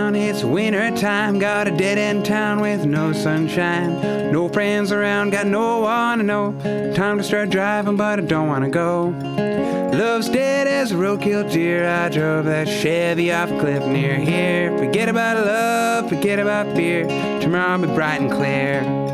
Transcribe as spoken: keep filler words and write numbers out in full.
down, it's winter time. Got a dead-end town with no sunshine. No friends around, got no one to know. Time to start driving, but I don't want to go. Love's dead as a roadkill deer. I drove that Chevy off a cliff near here. Forget about love, forget about fear. Tomorrow I'll be bright and clear.